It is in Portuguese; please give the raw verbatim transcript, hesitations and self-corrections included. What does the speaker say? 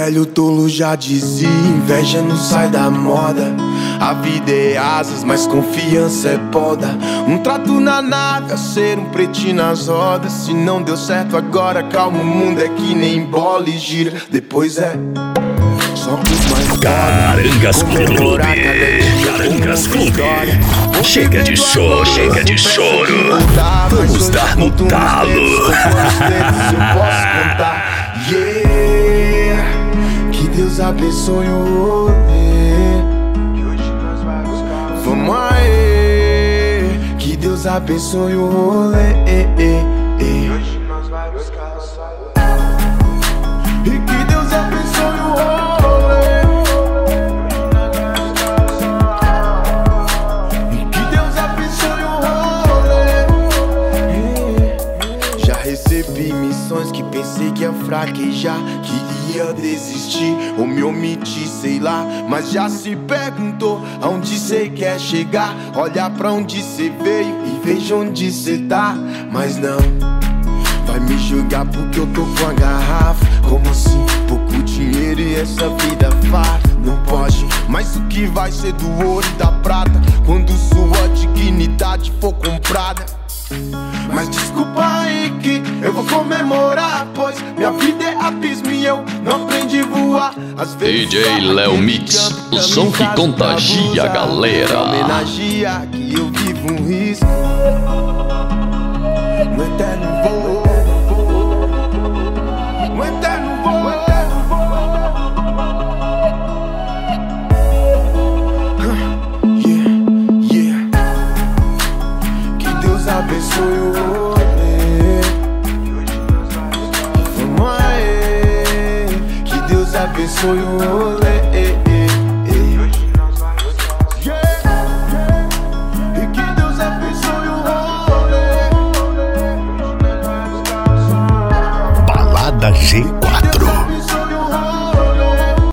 velho tolo já dizia, inveja não sai da moda. A vida é asas, mas confiança é poda. Um trato na nave, a ser um pretinho nas rodas. Se não deu certo agora, calma, o mundo é que nem bola e gira. Depois é só pros mais Carangas Clube, Carangas Clube. Chega de choro, chega de choro. Vamos dar no talo. Yeah, que Deus abençoe o rolê. Vamos aí, que Deus abençoe o rolê. Hoje nós vai buscar o sol. E que Deus abençoe o rolê. E que Deus abençoe o rolê. Já recebi missões que pensei que ia fraquejar, que ia desistir ou me omitir, sei lá. Mas já se perguntou aonde cê quer chegar? Olha pra onde cê veio e veja onde cê tá. Mas não vai me julgar porque eu tô com a garrafa. Como assim? Pouco dinheiro e essa vida farta. Não pode, mas o que vai ser do ouro e da prata quando sua dignidade for comprada? Mas desculpa aí que eu vou comemorar, pois minha vida é abismo e eu não aprendi a voar. Às vezes D J Léo Mix, o som que contagia a galera. Homenageia que eu vivo um risco no eterno voo, no eterno voo, eterno voo. Yeah, yeah. Que Deus abençoe o rolê. Vamos aí, que Deus abençoe o rolê.